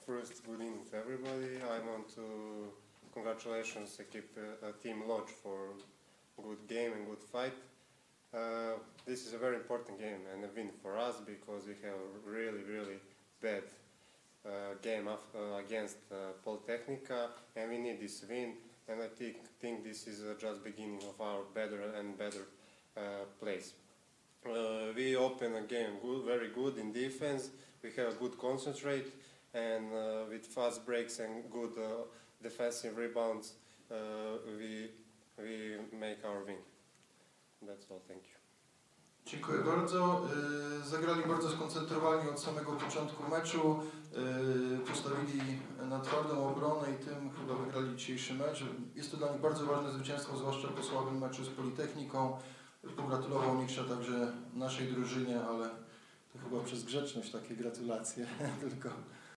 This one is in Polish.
First, good evening to everybody. I want to congratulations Team Lodge for good game and good fight. This is a very important game and a win for us because we have a really bad game against Politehnica, and we need this win. And I think this is just beginning of our better and better place. We open a game very good in defense. We have a good concentrate, and with fast breaks and good defensive rebounds, we make our win. That's all. Thank you. Dziękuję bardzo. Zagrali bardzo skoncentrowani od samego początku meczu. Postawili na twardą obronę i tym chyba wygrali dzisiejszy mecz. Jest to dla nich bardzo ważne zwycięstwo, zwłaszcza po słabym meczu z Politechniką. Pogratulował Mistrza także naszej drużynie, ale to chyba przez grzeczność takie gratulacje tylko.